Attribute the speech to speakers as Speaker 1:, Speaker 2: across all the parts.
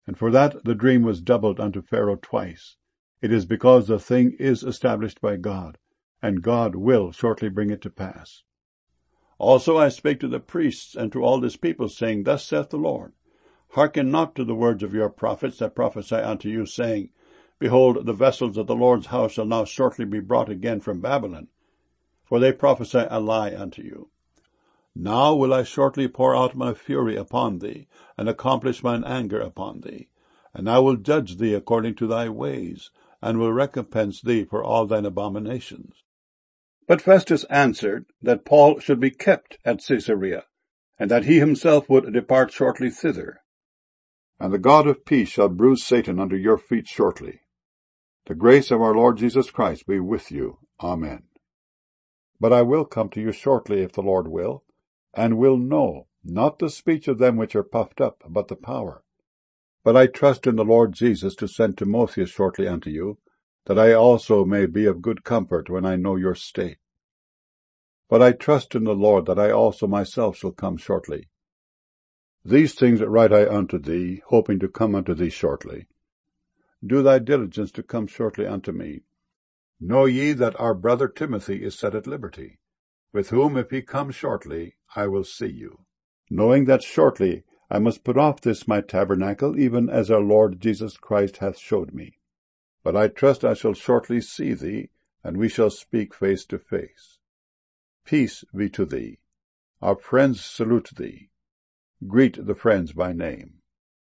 Speaker 1: And for that the dream was doubled unto Pharaoh twice. It is because the thing is established by God, and God will shortly bring it to pass. Also I spake to the priests and to all this people, saying, Thus saith the Lord, Hearken not to the words of your prophets that prophesy unto you, saying, Behold, the vessels of the Lord's house shall now shortly be brought again from Babylon. For they prophesy a lie unto you. Now will I shortly pour out my fury upon thee, and accomplish mine anger upon thee. And I will judge thee according to thy ways, and will recompense thee for all thine abominations. But Festus answered that Paul should be kept at Caesarea, and that he himself would depart shortly thither. And the God of peace shall bruise Satan under your feet shortly. The grace of our Lord Jesus Christ be with you. Amen. But I will come to you shortly, if the Lord will, and will know, not the speech of them which are puffed up, but the power. But I trust in the Lord Jesus to send Timotheus shortly unto you, that I also may be of good comfort when I know your state. But I trust in the Lord that I also myself shall come shortly. These things write I unto thee, hoping to come unto thee shortly. Do thy diligence to come shortly unto me. Know ye that our brother Timothy is set at liberty, with whom, if he come shortly, I will see you, knowing that shortly I must put off this my tabernacle, even as our Lord Jesus Christ hath showed me. But I trust I shall shortly see thee, and we shall speak face to face. Peace be to thee. Our friends salute thee. Greet the friends by name.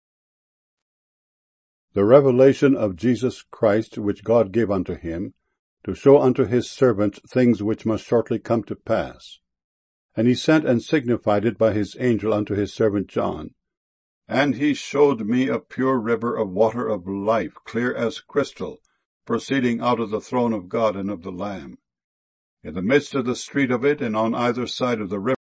Speaker 1: The revelation of Jesus Christ, which God gave unto him, to show unto his servants things which must shortly come to pass. And he sent and signified it by his angel unto his servant John. And he showed me a pure river of water of life, clear as crystal, proceeding out of the throne of God and of the Lamb. In the midst of the street of it, and on either side of the river,